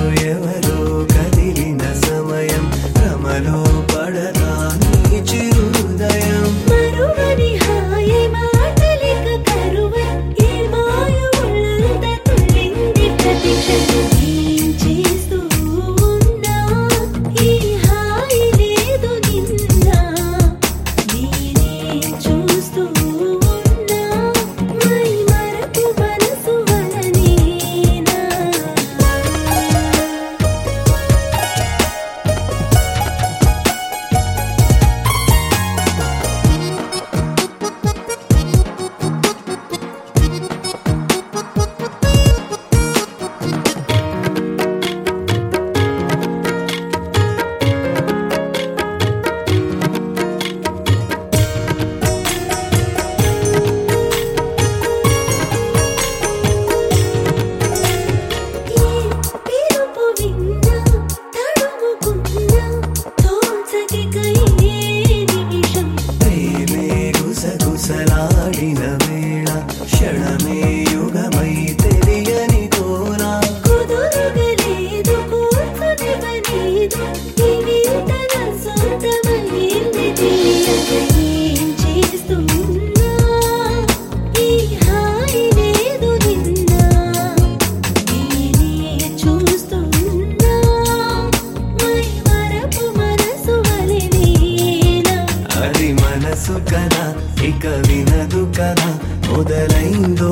ఎవరో కదిలిన సమయం భ్రమలో పడదా నీ చిరుదయం మరువని హాయి మాటలిక కరువై ఈ మాయుళ్ళంత తుళ్ళింది ప్రతిక్షణం ఏం చేస్తూ ఉన్నా ఈ హాయి లేదు నిన్నా నేనే చూస్తూ ఉన్నా మై మరపు మనసు వలనేనా పిలుపు విన్నా తడుముకున్నా తోచకిక ఏ నిమిషం ప్రేమే గుసగుసలాడిన వేళ క్షణమే యుగమై తెలియని కోలా కుదురగలేదు కూర్చునివ్వలేదు ఈ వింత నా సొంతమైంది తెలియక ఏం చేస్తున్నా ఈ హాయి లేదు నిన్నా నేనే చూస్తున్నా మై మరపు మనసు వలనేనా అది మనసు కదా ఇక వినదు కదా మొదలైందో